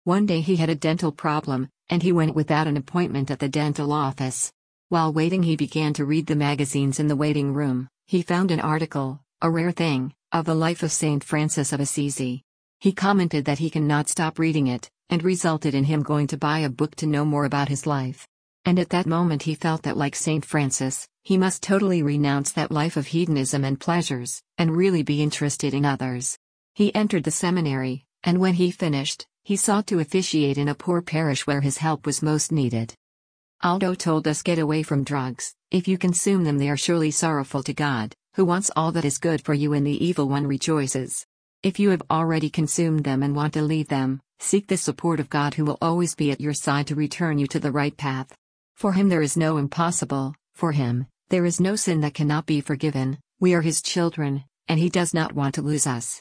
One day he had a dental problem, and he went without an appointment at the dental office. While waiting, he began to read the magazines in the waiting room. He found an article, a rare thing, of the life of Saint Francis of Assisi. He commented that he cannot stop reading it, and resulted in him going to buy a book to know more about his life. And at that moment he felt that, like Saint Francis, he must totally renounce that life of hedonism and pleasures, and really be interested in others. He entered the seminary, and when he finished, he sought to officiate in a poor parish where his help was most needed. Aldo told us, get away from drugs. If you consume them, they are surely sorrowful to God, who wants all that is good for you, and the evil one rejoices. If you have already consumed them and want to leave them, seek the support of God, who will always be at your side to return you to the right path. For him there is no impossible, for him, there is no sin that cannot be forgiven. We are his children, and he does not want to lose us.